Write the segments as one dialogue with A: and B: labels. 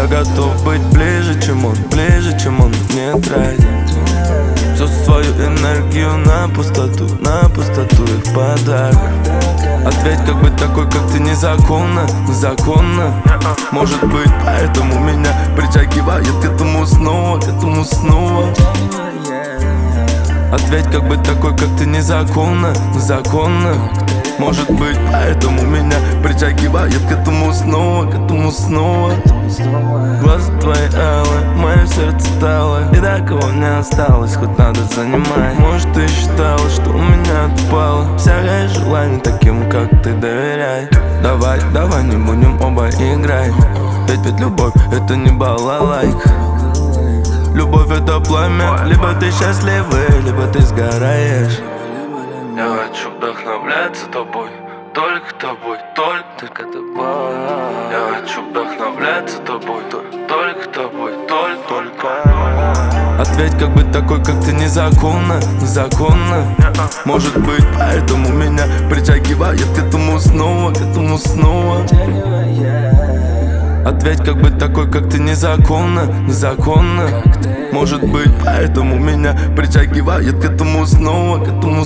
A: Я готов быть ближе, чем он мне тратит всю свою энергию на пустоту их подарок. Ответь, как быть такой, как ты, незаконно. Может быть, поэтому меня притягивает к этому снова. Ответь, как быть такой, как ты, незаконно. Может быть, поэтому меня притягивает к этому снова. Глаза твои алые, мое сердце талое, и такого не осталось, хоть надо занимать. Может, ты считала, что у меня отпало всякое желание таким, как ты, доверяй. Давай не будем оба играть, ведь любовь это не балалайка. Любовь это пламя, либо ты счастливый, либо ты сгораешь. Я хочу вдохновляться тобой, только тобой, только тобой. Я хочу вдохновляться тобой, только тобой, только. Ответь, как быть такой, как ты, незаконно. Может быть, поэтому меня притягивает к этому снова. Ответь, как быть такой, как ты, незаконно. Может быть, поэтому меня притягивает к этому снова.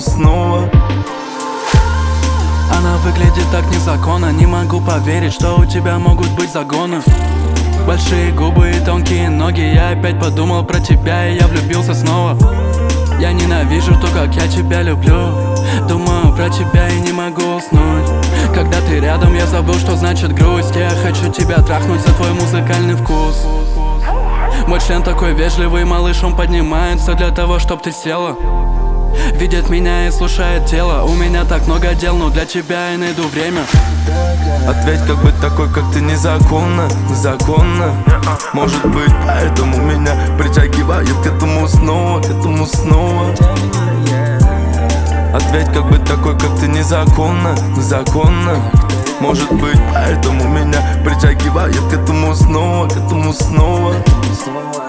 B: Она выглядит так незаконно, не могу поверить, что у тебя могут быть загоны. Большие губы и тонкие ноги, я опять подумал про тебя, и я влюбился снова. Я ненавижу то, как я тебя люблю, думаю про тебя и не могу уснуть. Когда ты рядом, я забыл, что значит грусть. Я хочу тебя трахнуть за твой музыкальный вкус. Мой член такой вежливый, малыш, он поднимается для того, чтоб ты села. Видит меня и слушает тело. У меня так много дел, но для тебя я найду время.
A: Ответь, как быть такой, как ты, незаконно. Может быть, поэтому меня притягивает к этому снова. Ответь, как быть такой, как ты, незаконно. Может быть, поэтому меня притягивает к этому снова.